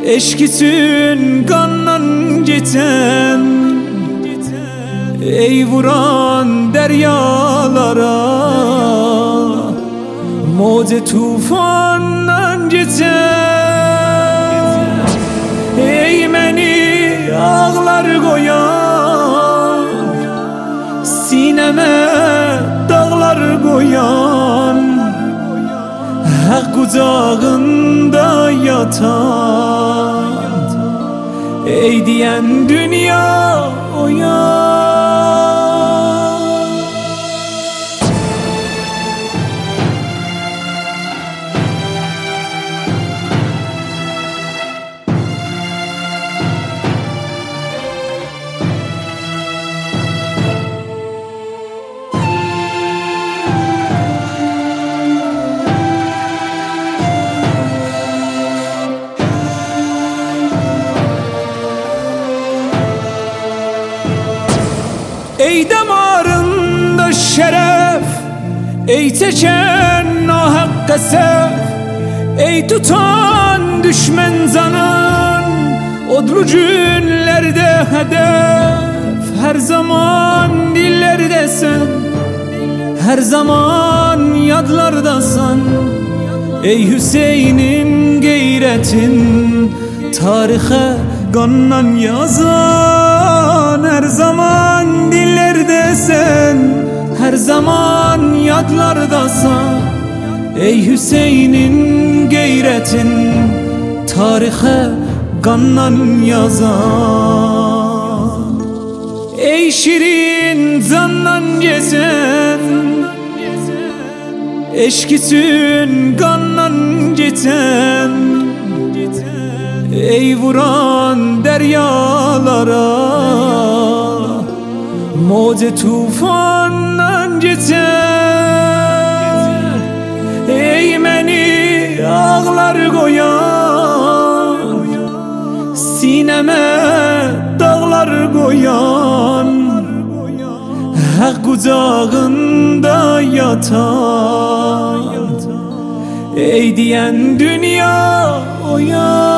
Eşkisün kandan geçen, ey vuran deryalara, moce tufandan geçen, ey meni ağlar koyan, sineme dağlar koyan, hak kucağında yatan, ey diyen dünya uyan. Ey damarında şeref, ey çeken nahakka sef, ey tutan düşmen zanın, odlu günlerde hedef, her zaman dillerdesin, her zaman yadlardasan. Ey Hüseyin'in gayretin, tarihe kanla yazan, her zaman dillerdesin, her zaman yadlardasan. Ey Hüseyin'in gayretin, tarihe kanla yazan. Ey şirin zandan gezen, eşkisün kanla geçen, ey vuran deryalara, moce tufandan geçen, ey meni ağlar koyan, sineme dağlar koyan, hak kucağında yatan, ey diyen dünya uyan.